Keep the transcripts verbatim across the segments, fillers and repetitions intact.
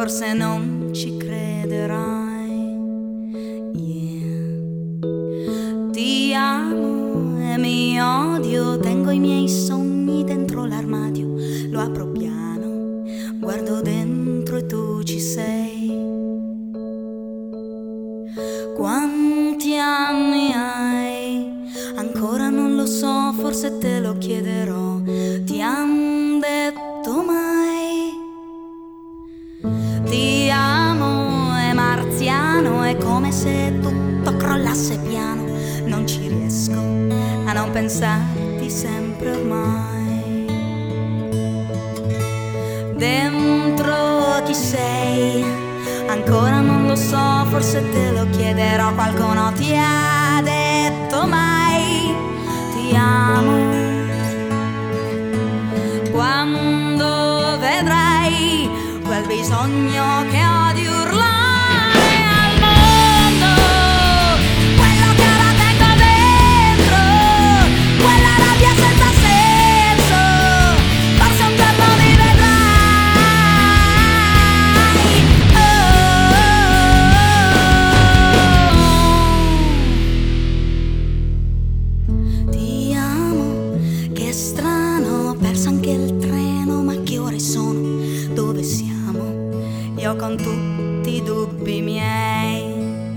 forse non ci crederai. Yeah. Ti amo e mi odio, tengo i miei sogni dentro l'armadio, lo apro piano, guardo dentro e tu ci sei. Quanti anni hai? Ancora non lo so, forse te lo chiederò. Ti han detto mai? Ti amo, è marziano, è come se tutto crollasse piano. Non ci riesco a non pensarti sempre ormai. Dentro chi sei? Ancora non lo so, forse te lo chiederò. Qualcuno ti ha detto mai? Ti amo. Quando vedrai quel bisogno che ho di urlare al mondo, quello che ora tengo dentro, quella rabbia senza senso, forse un giorno mi vedrai. Oh. Ti amo, che strano, ho perso anche il treno, ma che ore sono? Dove siamo? Io con tutti i dubbi miei.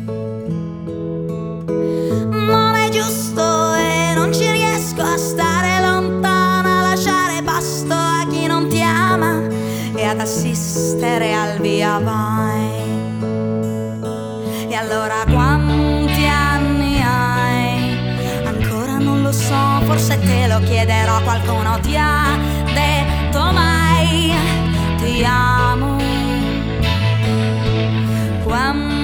Non è giusto e non ci riesco a stare lontana, a lasciare pasto a chi non ti ama e ad assistere al via vai. E allora quanti anni hai? Ancora non lo so, forse te lo chiederò. Qualcuno ti ha detto mai? Ti amo. Quando